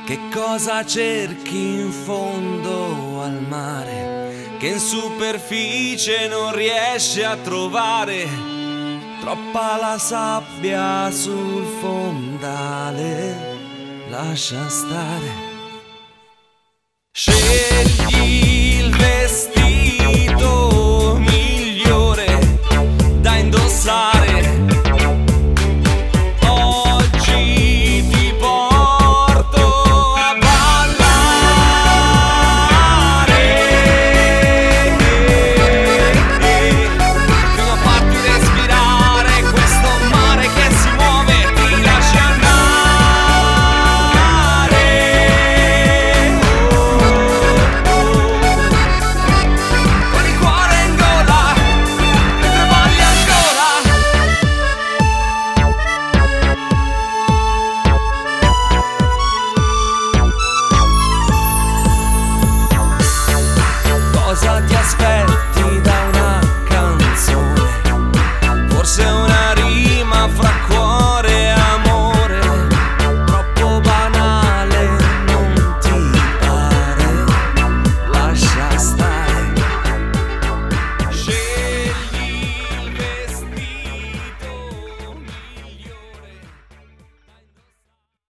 Che cosa cerchi in fondo al mare, che in superficie non riesci a trovare? Troppa la sabbia sul fondale, lascia stare. Scegli il vestito migliore da indossare. Oggi ti porto a ballare. Prima a farti respirare questo mare che si muove, ti lascia andare. Con il cuore in gola, mentre balli ancora. Cosa ti aspetti?